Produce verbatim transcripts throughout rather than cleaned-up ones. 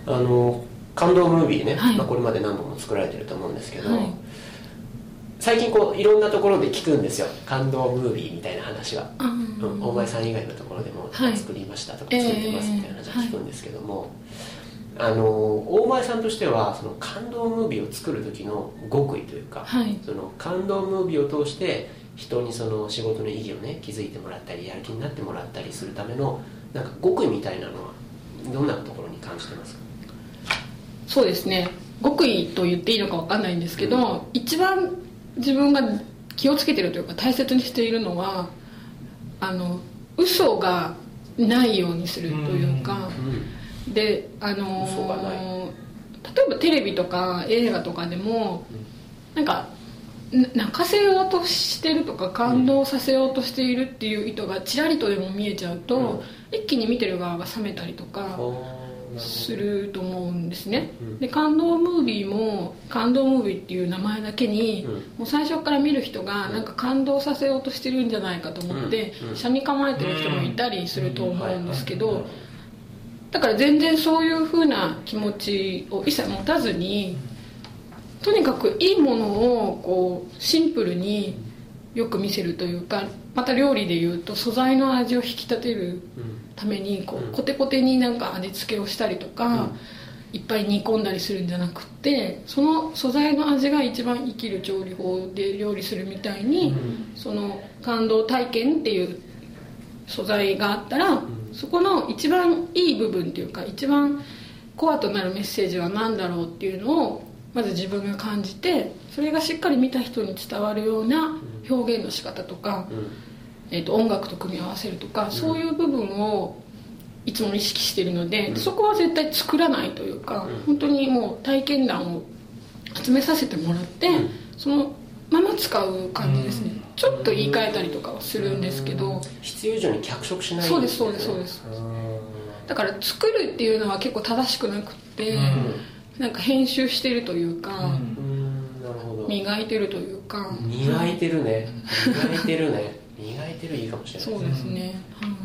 あの感動ムービーね、 はい、 まあ、これまで何本も作られてると思うんですけど、 はい、 最近こういろんなところで聞くんですよ、感動ムービーみたいな話は、うん、大前さん以外のところでも作りましたとか、はい、作ってますみたいな話は聞くんですけども、えーはい、あの大前さんとしてはその感動ムービーを作る時の極意というか、はい、その感動ムービーを通して人にその仕事の意義をね気づいてもらったりやる気になってもらったりするためのなんか極意みたいなのはどんなところに感じてますか？ そうですね、極意と言っていいのか分かんないんですけど、うん、一番自分が気をつけてるというか大切にしているのはあの嘘がないようにするというか、うん、であの嘘がない、 例えばテレビとか映画とかでも、うん、なんか泣かせようとしてるとか感動させようとしているっていう意図がちらりとでも見えちゃうと、うん、一気に見てる側が冷めたりとかすると思うんですね、うん、で感動ムービーも感動ムービーっていう名前だけに、うん、もう最初から見る人がなんか感動させようとしてるんじゃないかと思って車に構えてる人もいたりすると思うんですけど、だから全然そういう風な気持ちを一切持たずに、とにかくいいものをこうシンプルによく見せるというか、また料理でいうと素材の味を引き立てるためにこうコテコテになんか味付けをしたりとか、いっぱい煮込んだりするんじゃなくて、その素材の味が一番生きる調理法で料理するみたいに、その感動体験っていう素材があったら、そこの一番いい部分っていうか一番コアとなるメッセージは何だろうっていうのをまず自分が感じて、それがしっかり見た人に伝わるような表現の仕方とか、うん、えーと、音楽と組み合わせるとか、うん、そういう部分をいつも意識しているので、うん、そこは絶対作らないというか、うん、本当にもう体験談を集めさせてもらって、うん、そのまま使う感じですね、うん、ちょっと言い換えたりとかはするんですけど、 必要以上に脚色しない、ね、 そうですそうですそうです。だから作るっていうのは結構正しくなくって、うん、なんか編集してるというか、うん、なるほど、磨いてるというか、 磨いてるね磨いてるね磨いてるいいかもしれないですね。 そうですね、うん、 なる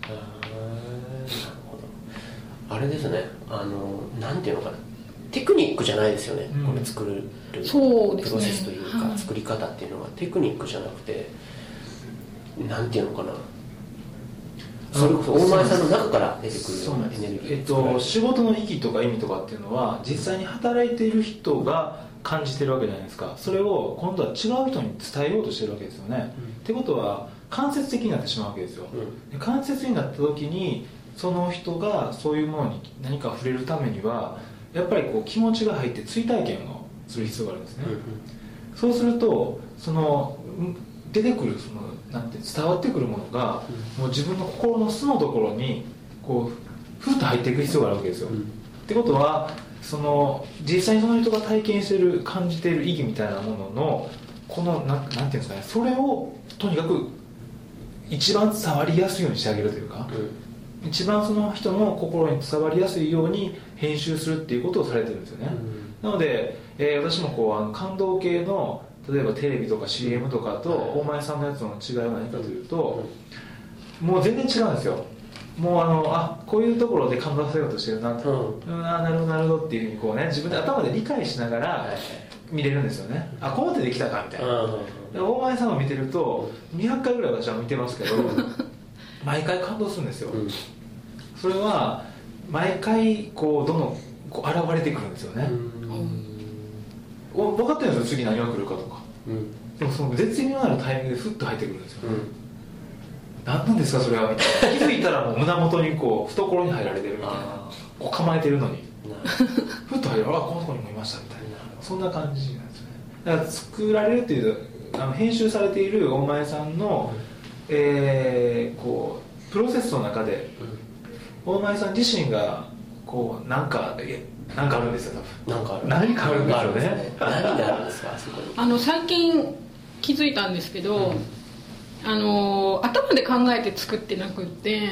ほど。あれですね、あのなんていうのかな、テクニックじゃないですよね、うん、これ作るそうですね、 プロセスというか、はい、作り方っていうのはテクニックじゃなくて、なんていうのかな、それこそ大前さんの中から出てくるようなエネルギー、 えっと、仕事の意義とか意味とかっていうのは実際に働いている人が感じてるわけじゃないですか。それを今度は違う人に伝えようとしてるわけですよね、うん、ってことは間接的になってしまうわけですよ、うん、で間接になった時にその人がそういうものに何か触れるためにはやっぱりこう気持ちが入って追体験をする必要があるんですね、うんうん、そうするとその出てくるそのなんて伝わってくるものが、うん、もう自分の心の巣のところにこうふっと入っていく必要があるわけですよ、うん、ってことはその実際にその人が体験している感じている意義みたいなもののこのな ん, なんていうんですかね、それをとにかく一番伝わりやすいようにしてあげるというか、うん、一番その人の心に伝わりやすいように編集するっていうことをされてるんですよね、うん、なので、えー、私もこうあの感動系の例えばテレビとか シーエム とかと大前さんのやつの違いは何かというと、もう全然違うんですよ。もうあのあこういうところで感動させようとしてるなと、うん、あなるほどなるほどっていうふうにこうね自分で頭で理解しながら見れるんですよね。あこうやってできたかみたいな、で大前さんを見てるとにひゃっかいぐらい私は見てますけど毎回感動するんですよ、うん、それは毎回こうどんどんこう現れてくるんですよね、うん、分かってるんですよ次何が来るかとか、うん、でもその絶妙なタイミングでふっと入ってくるんですよ、うん、何なんですかそれはみたいな気づいたらもう胸元にこう懐に入られてるみたいなこう構えてるのにふっと入る、あこのとこにもいましたみたいな、そんな感じなんですよね。だから作られるっていうあの編集されている大前さんの、うんえー、こうプロセスの中で、うん、大前さん自身がこうなんかなんかあるんですよ。多分なんかある何かあるんですよね。 何があるんですかそこに。 あの最近気づいたんですけど、うん、あの頭で考えて作ってなくって、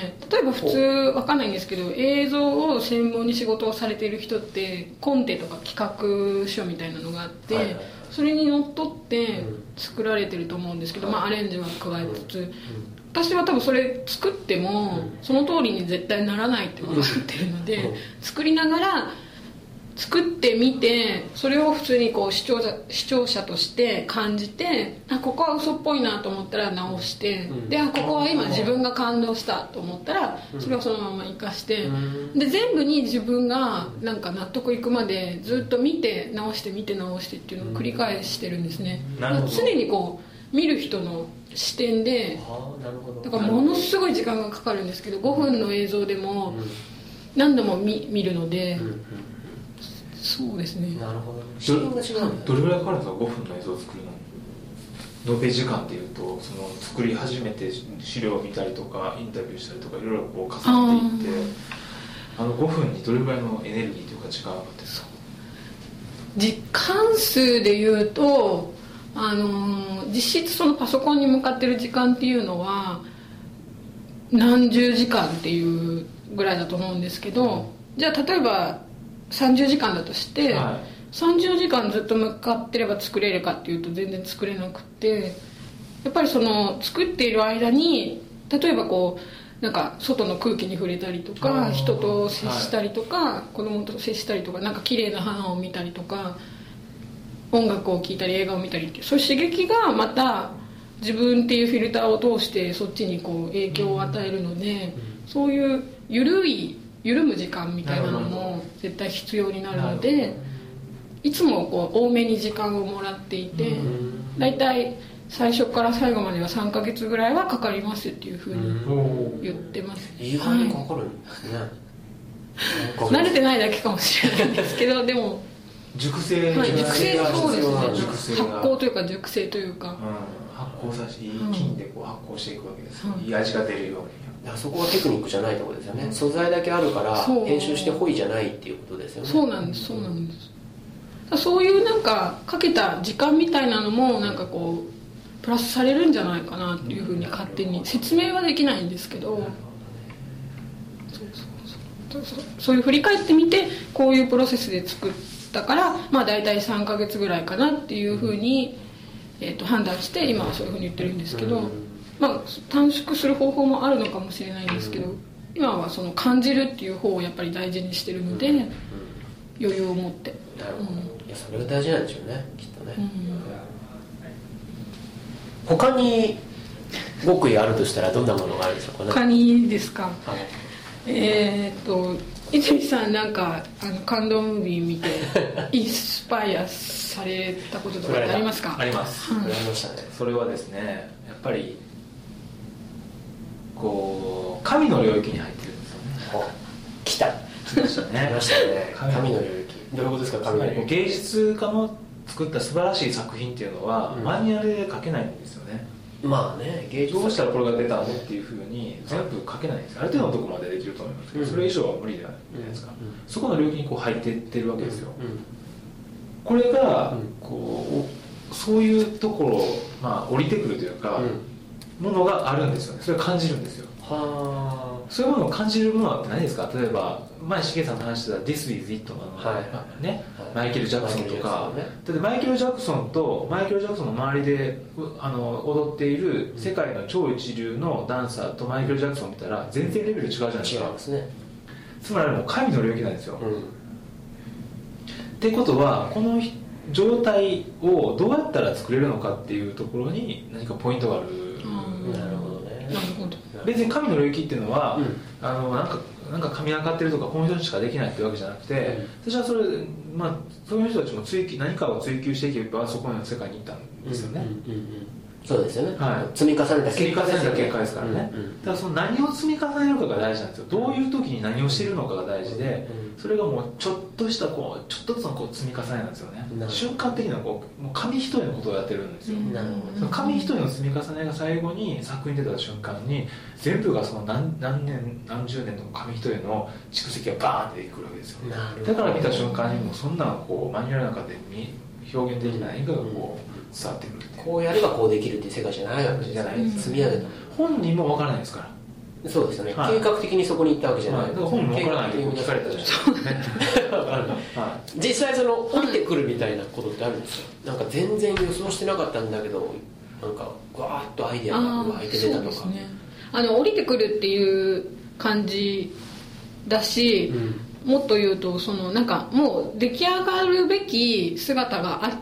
例えば普通わかんないんですけど映像を専門に仕事をされている人ってコンテとか企画書みたいなのがあって、はいはいはい、それにのっとって作られてると思うんですけど、まあ、アレンジは加えつつ、 私は多分それ作ってもその通りに絶対ならないって分かってるので、作りながら作ってみて、それを普通にこう視聴者、視聴者として感じて、あ、ここは嘘っぽいなと思ったら直して、で、あ、ここは今自分が感動したと思ったらそれをそのまま生かして、で全部に自分がなんか納得いくまでずっと見て直して見て直してっていうのを繰り返してるんですね。常にこう見る人の視点で、だからものすごい時間がかかるんですけど、ごふんの映像でも何度も 見, 見るので、そうですね。 なるほど。視点が違うんだ。 どれぐらいかかるんですか、ごふんの映像を作るの。延べ時間っていうと、その作り始めて資料を見たりとかインタビューしたりとかいろいろこう重ねていって、あのごふんにどれぐらいのエネルギーというか時間がかかってるんですか。 時間数でいうと、あの実質そのパソコンに向かってる時間っていうのは何十時間っていうぐらいだと思うんですけど、じゃあ例えばさんじゅうじかんだとして、はい、さんじゅうじかんずっと向かってれば作れるかっていうと全然作れなくて、やっぱりその作っている間に例えばこうなんか外の空気に触れたりとか、人と接したりとか、はい、子供と接したりとか、なんか綺麗な花を見たりとか、音楽を聴いたり映画を見たりっていう、そういう刺激がまた自分っていうフィルターを通してそっちにこう影響を与えるので、そういう緩い緩む時間みたいなのも絶対必要になるので、いつもこう多めに時間をもらっていて、だいたい最初から最後まではさんかげつぐらいはかかりますっていうふうに言ってます。 意外にかかるんですね、はい、 慣れてないだけかもしれないんですけどでも熟成、はい、 熟成そうですね、発酵というか熟成というか、うん、 発酵させていい菌でこう発酵していくわけです、うん、いい味が出るように。 あそこはテクニックじゃないところですよね、うん、素材だけあるから編集してホイじゃないっていうことですよね。 そうなんです、そうなんです。そういうなんかかけた時間みたいなのもなんかこうプラスされるんじゃないかなっていうふうに勝手に説明はできないんですけど、そうそうそう、そういう振り返ってみてこういうプロセスで作ったから、まあ大体さんかげつぐらいかなっていうふうに、えーと判断して今はそういうふうに言ってるんですけど、まあ、短縮する方法もあるのかもしれないんですけど、今はその感じるっていう方をやっぱり大事にしてるので、余裕を持って。 なるほど、うん、いやそれが大事なんでしょうね、きっとね、うん、他に極意あるとしたらどんなものがあるんでしょうかね。 他にですか、はい、えー、っと泉さんなんかあの感動ムービー見てインスパイアされたこととかってありますか。 あります、 うん、ありましたね。 それはですね、やっぱりこう神の領域に入ってるんですよね。 来た来ましたね。 来ましたね。神の領域。どういうことですか、神の領域。 芸術家の作った素晴らしい作品っていうのは、うん、マニュアルで書けないんですよね。 まあね、芸術どうしたらこれが出たのっていうふうに全部書けないんですよ。ある程度のところまでできると思いますけど、うん、それ以上は無理じゃないですか、うんうん、そこの領域にこう入っていってるわけですよ、うんうん、これがこうそういうところ、まあ、降りてくるというか、うん、ものがあるんですよね。それを感じるんですよ。はそういうものを感じるものは何ですか。例えば前しげさんと話してた This is it の、はいねはい、マイケル・ジャクソンとか、ね、だってマイケル・ジャクソンとマイケル・ジャクソンの周りであの踊っている世界の超一流のダンサーとマイケル・ジャクソンを見たら全然レベル違うじゃないですか。 違いますね。 つまりもう神の領域なんですよ、うん、ってことはこの状態をどうやったら作れるのかっていうところに何かポイントがある、 うん、なるほどね。なるほど。 別に神の領域っていうのは、うん、あのなんかなんか神がかってるとかこの人にしかできないっていうわけじゃなくて、うん、私はそれ、まあ、そういう人たちも追求何かを追求していけばそこの世界に行ったんですよね、うんうんうんうん、そうですよね、はい、積み重ねた結果ですよね。積み重ねた結果ですからね、うんうん、だからその何を積み重ねるかが大事なんですよ。どういう時に何をしているのかが大事で、それがもうちょっとしたこうちょっとずつのこう積み重ねなんですよね。瞬間的なこうもう紙一重のことをやってるんですよ、うん、その紙一重の積み重ねが最後に作品に出た瞬間に全部がその 何, 何年何十年の紙一重の蓄積がバーンって出てくるわけですよ。だから見た瞬間にもうそんなのこうマニュアルの中で表現できない何かがこう伝わってくるって、 こうやればこうできるっていう世界じゃないわけじゃない、うん、積み上げた本人も分からないですから。 そうですよね、はい、計画的にそこに行ったわけじゃない、はい、 だから本人も分からないと聞かれたじゃないですか、 はい、実際その降りてくるみたいなことってあるんですよ。なんか全然予想してなかったんだけどなんかぐわーっとアイデアが湧いて出たとか。そうですね、 あの降りてくるっていう感じだし、うん、もっと言うとそのなんかもう出来上がるべき姿があって、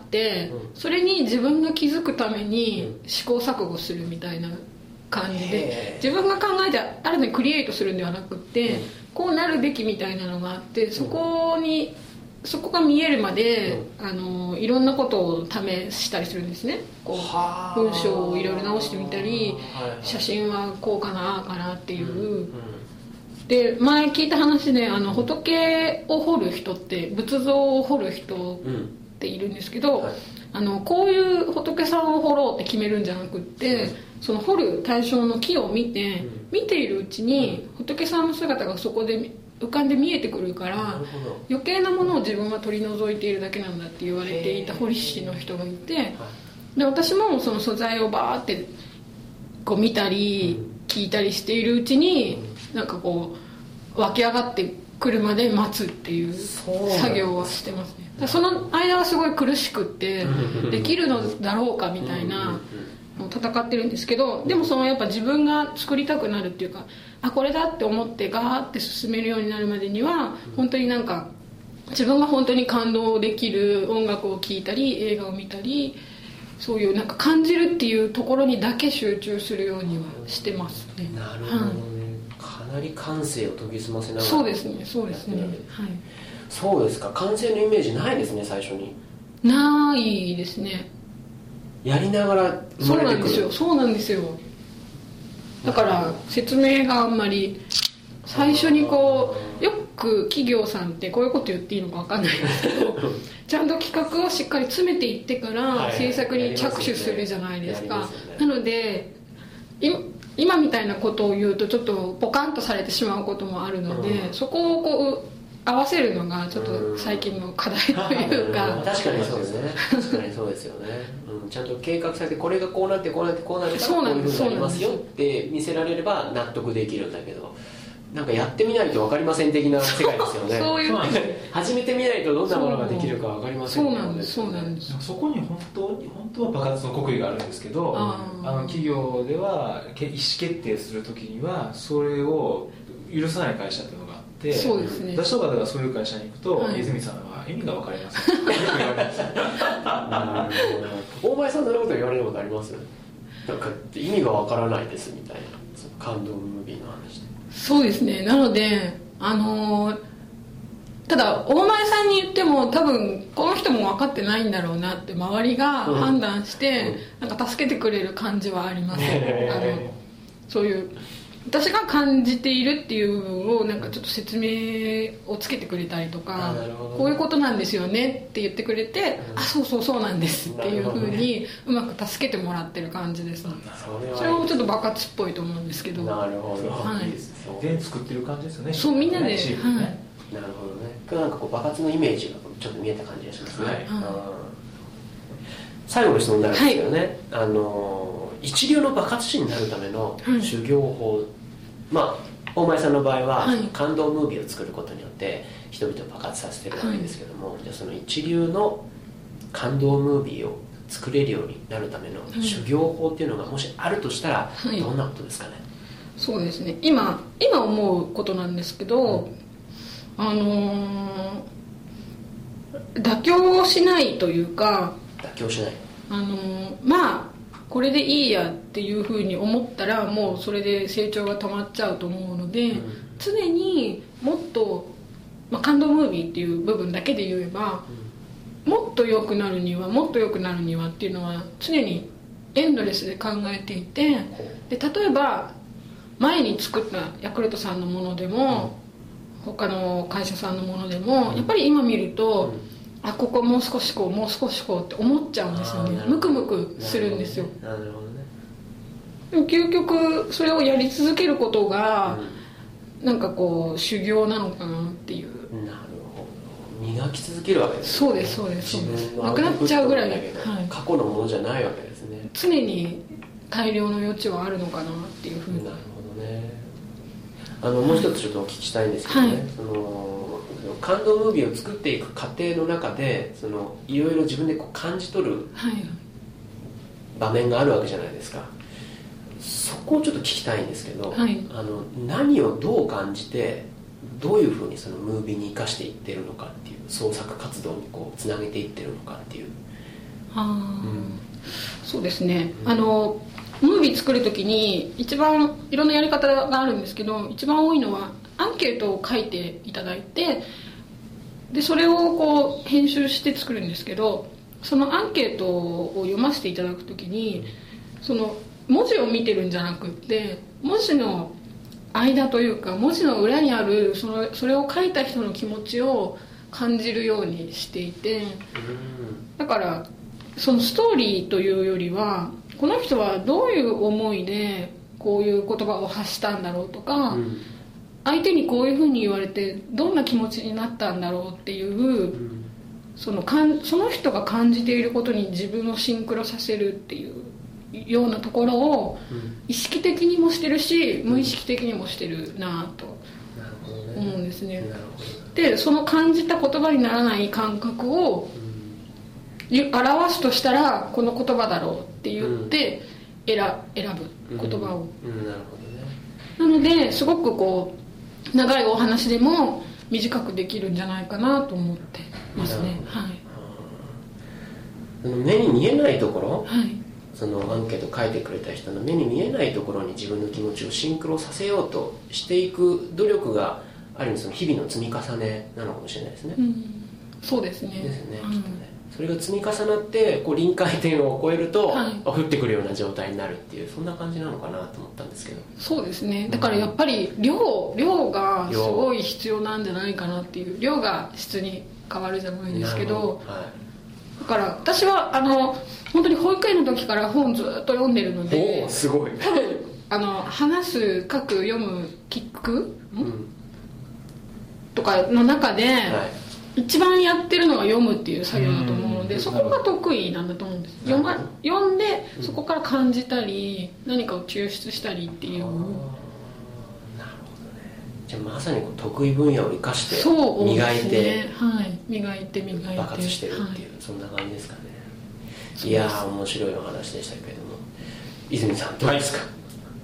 うん、それに自分が気づくために試行錯誤するみたいな感じで、自分が考えて新たにクリエイトするんではなくって、うん、こうなるべきみたいなのがあって、そこにそこが見えるまで、うん、あのいろんなことを試したりするんですね。こう文章をいろいろ直してみたり、はいはい、写真はこうかなあかなっていう、うんうん、で前聞いた話であの仏を彫る人って仏像を彫る人っているんですけど、うんはい、あのこういう仏さんを彫ろうって決めるんじゃなくって、うん、その彫る対象の木を見て、うん、見ているうちに仏さんの姿がそこで浮かんで見えてくるから、余計なものを自分は取り除いているだけなんだって言われていた彫り師の人がいて、で私もその素材をバーってこう見たり聞いたりしているうちになんかこう湧き上がってくるまで待つっていう作業はしてますね。その間はすごい苦しくってできるのだろうかみたいな戦ってるんですけど、でもそのやっぱ自分が作りたくなるっていうか、あこれだって思ってガーって進めるようになるまでには本当になんか自分が本当に感動できる音楽を聴いたり映画を見たり、そういうなんか感じるっていうところにだけ集中するようにはしてますね。 なるほどね、はい、かなり感性を研ぎ澄ませながら。 そうですねそうですね、はい、 そうですか。完成のイメージないですね最初に。 ないですね。 やりながら生まれてくる。そうなんですよそうなんですよ。だから説明があんまり最初にこうよく企業さんってこういうこと言っていいのか分かんないんですけどちゃんと企画をしっかり詰めていってから制作に着手するじゃないですか。なので今みたいなことを言うとちょっとポカンとされてしまうこともあるので、そこをこう合わせるのがちょっと最近の課題というか。 確かにそうですね確かにそうですよね、うん、ちゃんと計画されてこれがこうなってこうなってこうなるからこういうふうになりますよって見せられれば納得できるんだけど、なんかやってみないと分かりません的な世界ですよね。 そういう始めてみないとどんなものができるか分かりません。 そうなんですそうなんです。 そこに本当に本当は爆発の国威があるんですけど、ああの企業では意思決定するときにはそれを許さない会社っていうのがあって、 そうですね、 出しとかではそういう会社に行くと、はい、泉さんは意味が分かりません大前さんなること言われることあります？なんか意味が分からないですみたいな、その感動ムービーの話で。 そうですね。なのであのー、ただ大前さんに言っても多分この人も分かってないんだろうなって周りが判断して、うん、なんか助けてくれる感じはあります、ね、あのそういう私が感じているっていう部分をなんかちょっと説明をつけてくれたりとか、ね、こういうことなんですよねって言ってくれて、うん、あそうそうそうなんですっていうふうにうまく助けてもらってる感じです、ね、それをちょっと爆発っぽいと思うんですけど。 なるほど、 はい、 全作ってる感じですよね。 そうみんなで、ね、はい、 なるほどね。なんかこう爆発のイメージがちょっと見えた感じがしますね、はい、最後の質問になるんですけどね、はい、あの一流の爆発師になるための修行法、はい、まあ大前さんの場合は、はい、感動ムービーを作ることによって人々を爆発させてるわけですけども、はい、じゃあその一流の感動ムービーを作れるようになるための修行法っていうのがもしあるとしたら、はい、どんなことですかね。 そうですね、今今思うことなんですけど、うん、あのー、妥協しないというか、 妥協しない、 あのー、まあこれでいいやっていうふうに思ったらもうそれで成長が止まっちゃうと思うので、うん、常にもっと、まあ、感動ムービーっていう部分だけで言えば、うん、もっと良くなるにはもっと良くなるにはっていうのは常にエンドレスで考えていて、で例えば前に作ったヤクルトさんのものでも、うん、他の会社さんのものでも、うん、やっぱり今見ると、うん、あここもう少しこうもう少しこうって思っちゃうんですよね。ムクムクするんですよ。 なるほどね。 でも究極それをやり続けることが、うん、なんかこう修行なのかなっていう。 なるほど。磨き続けるわけですね。 そうですそうですそうです。なくなっちゃうぐらい、はい、 過去のものじゃないわけですね。 常に改良の余地はあるのかなっていうふうに。 なるほどね。あのもう一つちょっとお聞きしたいんですけどね、はい、その感動ムービーを作っていく過程の中でそのいろいろ自分でこう感じ取る場面があるわけじゃないですか。そこをちょっと聞きたいんですけど、 はい、 あの何をどう感じてどういうふうにそのムービーに生かしていってるのかっていう、創作活動にこうつなげていってるのかっていう。 あ、 うん、 そうですね、うん、あのムービー作るときに一番いろんなやり方があるんですけど、一番多いのはアンケートを書いていただいて、でそれをこう編集して作るんですけど、そのアンケートを読ませていただくときに、その文字を見てるんじゃなくって、文字の間というか文字の裏にあるそのそれを書いた人の気持ちを感じるようにしていて、だからそのストーリーというよりは、この人はどういう思いでこういう言葉を発したんだろうとか、うん、相手にこういうふうに言われてどんな気持ちになったんだろうっていう、うん、そのかんその人が感じていることに自分をシンクロさせるっていうようなところを意識的にもしてるし、無意識的にもしてるなと思うんですね。でその感じた言葉にならない感覚を表すとしたらこの言葉だろうって言って選、選ぶ言葉を、 うんうん、なるほどね。なのですごくこう長いお話でも短くできるんじゃないかなと思ってますね。はい、 目に見えないところ、 はい、 そのアンケート書いてくれた人の目に見えないところに自分の気持ちをシンクロさせようとしていく努力がある意味その日々の積み重ねなのかもしれないですね。 うん、そうですね。 ですね、 うん、 きっとね。それが積み重なってこう臨界点を超えると、はい、降ってくるような状態になるっていう、そんな感じなのかなと思ったんですけど。 そうですね。だからやっぱり量量がすごい必要なんじゃないかなっていう、量が質に変わるじゃないですけど、はい、だから私はあの本当に保育園の時から本ずっと読んでるので、 おーすごい。 多分あの話す書く読む聞く、うん、とかの中で、はい、一番やってるのは読むっていう作業だと思うので、そこが得意なんだと思うんです。読, ま読んでそこから感じたり、うん、何かを抽出したりっていう。なるほどね。 じゃあまさにこう得意分野を生かして磨いて、 ね、はい、磨いて磨いて爆発してるっていう、はい、そんな感じですかね。いやー面白いお話でしたけれども、泉さんどうですか。はい、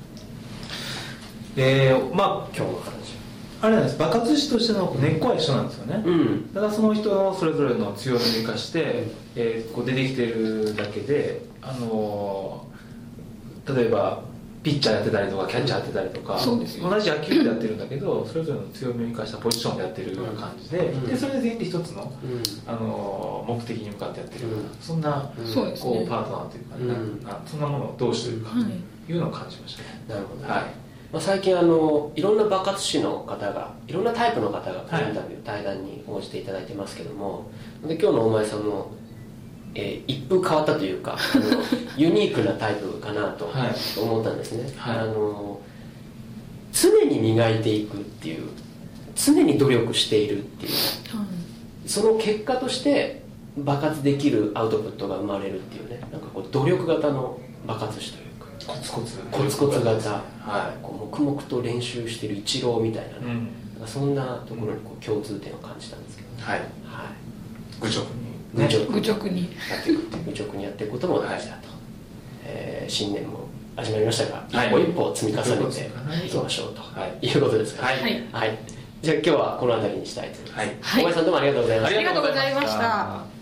えー、まあ今日の話あれなんです、爆発師としての根っこは一緒なんですよね、うん、だからその人のそれぞれの強みを生かして、うん、えー、こう出てきてるだけで、あのー、例えばピッチャーやってたりとかキャッチャーやってたりとか、うん、同じ野球でやってるんだけど、それぞれの強みを生かしたポジションでやってるような感じで、うん、でそれで全員で一つの、うん、あのー、目的に向かってやってるような、うん、そんな、うん、こう、ね、パートナーというか、うん、なそんなもの同士というか、うん、いうのを感じましたね。 なるほど、ね。はい。まあ、最近あのいろんな爆発師の方がいろんなタイプの方がインタビュー、はい、対談に応じていただいてますけども、で今日の大前さんも、えー、一風変わったというかあのユニークなタイプかなと思ったんですね、はい、あの常に磨いていくっていう、常に努力しているっていう、うん、その結果として爆発できるアウトプットが生まれるっていうね、なんかこう努力型の爆発師というコツコツコツコツ型、はい、こう黙々と練習してるイチローみたいなね、うん、なんかそんなところにこう共通点を感じたんですけど、ね、 はい、はい、愚直に、 ね、 愚直にやっていく愚直にやっていくことも大事だと、はい、えー、新年も始まりましたが、はい、一歩一歩積み重ねていきましょうと、はい、いうことですから、ね、はい、はい、じゃあ今日はこの辺りにしたいと思います、はい、大前さんどうもありがとうございました。 ありがとうございました。